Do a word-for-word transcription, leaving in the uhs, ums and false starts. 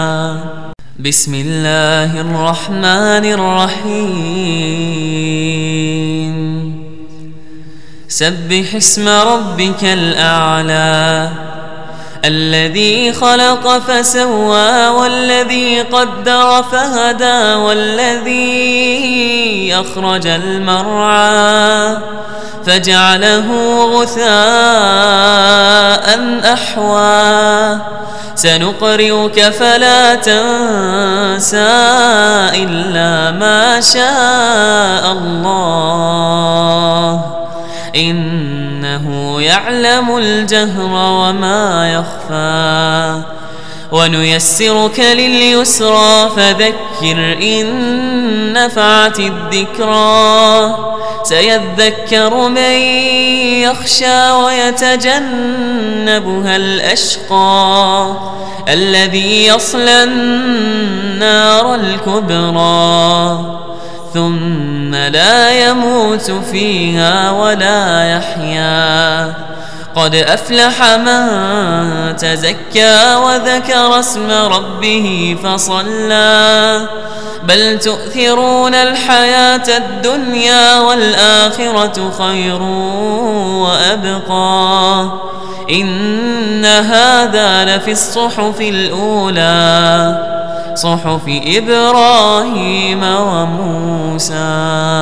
بسم الله الرحمن الرحيم سبح اسم ربك الأعلى الذي خلق فسوى والذي قدر فهدى والذي أخرج المرعى فجعله غثاء أحوى سنقرئك فلا تنسى إلا ما شاء الله إنه يعلم الجهر وما يخفى ونيسرك لليسرى فذكر إن نفعت الذكرى سيذكر من يخشى ويتجنبها الأشقى الذي يصلى النار الكبرى ثم لا يموت فيها ولا يحيا قد أفلح من تزكى وذكر اسم ربه فصلى بل تؤثرون الحياة الدنيا والآخرة خير وأبقى إن هذا لفي الصحف الأولى صحف إبراهيم وموسى.